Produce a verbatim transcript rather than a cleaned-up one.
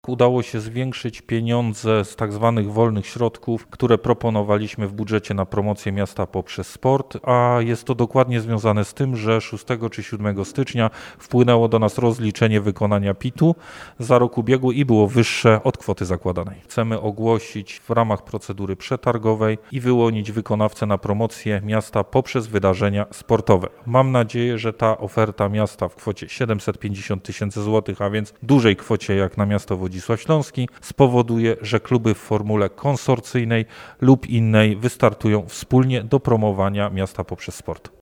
Udało się zwiększyć pieniądze z tak zwanych wolnych środków, które proponowaliśmy w budżecie na promocję miasta poprzez sport, a jest to dokładnie związane z tym, że szóstego czy siódmego stycznia wpłynęło do nas rozliczenie wykonania P I T-u za rok ubiegły i było wyższe od kwoty zakładanej. Chcemy ogłosić w ramach procedury przetargowej i wyłonić wykonawcę na promocję miasta poprzez wydarzenia sportowe. Mam nadzieję, że ta oferta miasta w kwocie siedemset pięćdziesiąt tysięcy złotych, a więc dużej kwocie jak na miasto Wodzisław Śląski, spowoduje, że kluby w formule konsorcyjnej lub innej wystartują wspólnie do promowania miasta poprzez sport.